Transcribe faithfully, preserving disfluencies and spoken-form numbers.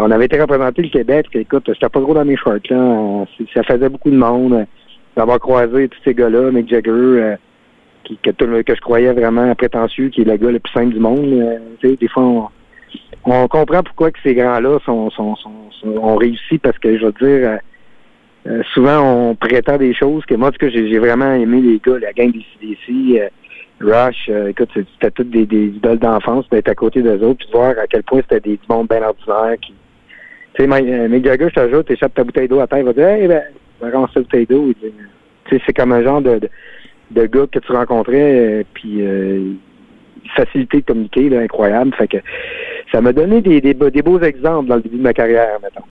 on avait été représenté le Québec. Écoute, j'étais pas gros dans mes shorts, là. Ça faisait beaucoup de monde. D'avoir croisé tous ces gars-là, Mick Jagger, euh, qui, que, tout, que je croyais vraiment prétentieux, qui est le gars le plus simple du monde. Euh, tu sais, des fois, on, on comprend pourquoi que ces grands-là sont, sont, sont, sont, ont réussi, parce que, je veux dire, euh, euh, souvent, on prétend des choses que moi, en tout cas, j'ai, j'ai vraiment aimé les gars, la gang des C D C, euh, Rush, euh, écoute, c'était toutes des, des idoles d'enfance, d'être à côté d'eux autres, puis de voir à quel point c'était des du monde bien ordinaire. Qui, tu sais, Mick Jagger, je te jure, t'échappes ta bouteille d'eau à terre, il va dire, hey, ben, rends ça bouteille d'eau. Tu sais, c'est comme un genre de, de, de gars que tu rencontrais, euh, puis euh, facilité de communiquer, là, incroyable. Fait que ça m'a donné des, des, des beaux exemples dans le début de ma carrière, mettons.